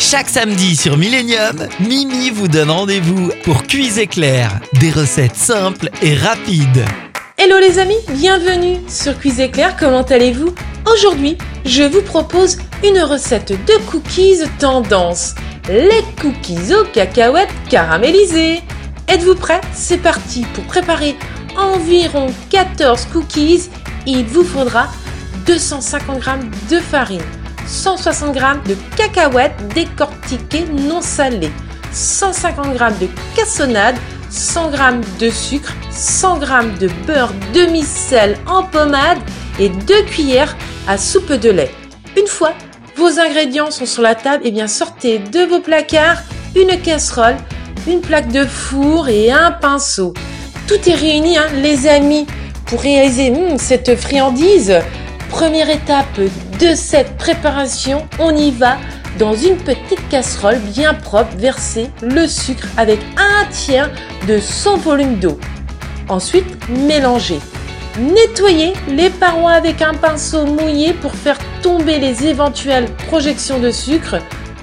Chaque samedi sur Millennium, Mimi vous donne rendez-vous pour Cuise Éclair. Des recettes simples et rapides. Hello les amis, bienvenue sur Cuise Éclair, comment allez-vous? Aujourd'hui, je vous propose une recette de cookies tendance. Les cookies aux cacahuètes caramélisées. Êtes-vous prêts? C'est parti. Pour préparer environ 14 cookies, il vous faudra 250 g de farine, 160 g de cacahuètes décortiquées non salées, 150 g de cassonade, 100 g de sucre, 100 g de beurre demi-sel en pommade et 2 cuillères à soupe de lait. Une fois vos ingrédients sont sur la table, sortez de vos placards une casserole, une plaque de four et un pinceau. Tout est réuni, les amis, pour réaliser cette friandise. Première étape de cette préparation, on y va. Dans une petite casserole bien propre, versez le sucre avec 1/3 de son volume d'eau. Ensuite, mélangez. Nettoyez les parois avec un pinceau mouillé pour faire tomber les éventuelles projections de sucre.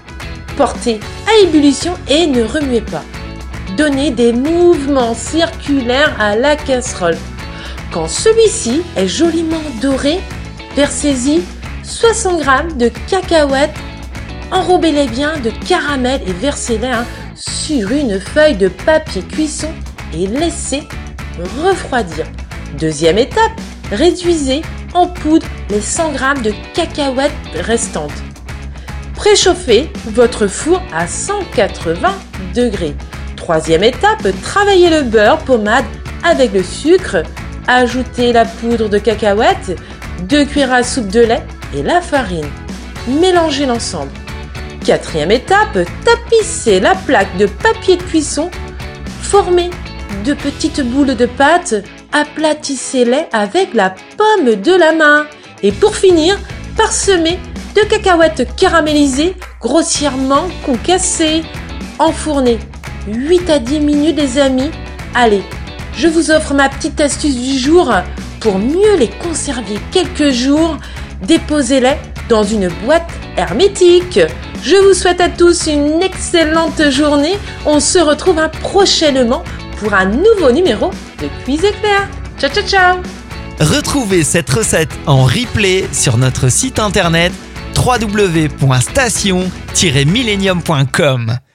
Portez à ébullition et ne remuez pas. Donnez des mouvements circulaires à la casserole. Quand celui-ci est joliment doré, versez-y 60 g de cacahuètes. Enrobez-les bien de caramel et versez-les sur une feuille de papier cuisson et laissez refroidir. Deuxième étape, réduisez en poudre les 100 g de cacahuètes restantes. Préchauffez votre four à 180 degrés. Troisième étape, travaillez le beurre pommade avec le sucre. Ajoutez la poudre de cacahuètes, 2 cuillères à soupe de lait et la farine. Mélangez l'ensemble. Quatrième étape, tapissez la plaque de papier de cuisson. Formez de petites boules de pâte. Aplatissez-les avec la paume de la main. Et pour finir, parsemez de cacahuètes caramélisées grossièrement concassées. Enfournez 8 à 10 minutes les amis. Allez, je vous offre ma petite astuce du jour. Pour mieux les conserver quelques jours, déposez-les dans une boîte hermétique. Je vous souhaite à tous une excellente journée. On se retrouve prochainement pour un nouveau numéro de Cuise Éclair. Ciao, ciao, ciao! Retrouvez cette recette en replay sur notre site internet www.station-millennium.com.